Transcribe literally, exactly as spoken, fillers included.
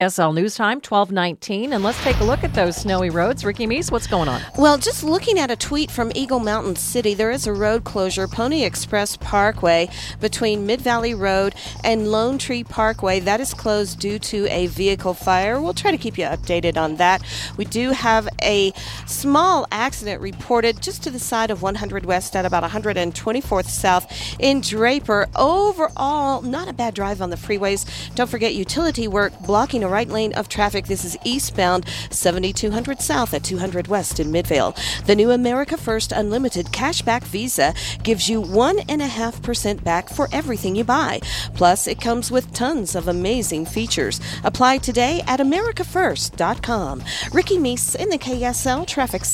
S L News Time, twelve nineteen, and let's take a look at those snowy roads. Ricky Meese, what's going on? Well, just looking at a tweet from Eagle Mountain City, there is a road closure, Pony Express Parkway, between Mid-Valley Road and Lone Tree Parkway. That is closed due to a vehicle fire. We'll try to keep you updated on that. We do have a small accident reported just to the side of one hundred West at about one hundred twenty-fourth South in Draper. Overall, not a bad drive on the freeways. Don't forget utility work blocking a right lane of traffic. This is eastbound seventy-two hundred South at two hundred West in Midvale. The new America First Unlimited Cashback Visa gives you one and a half percent back for everything you buy. Plus, it comes with tons of amazing features. Apply today at america first dot com. Ricky Meese in the K S L Traffic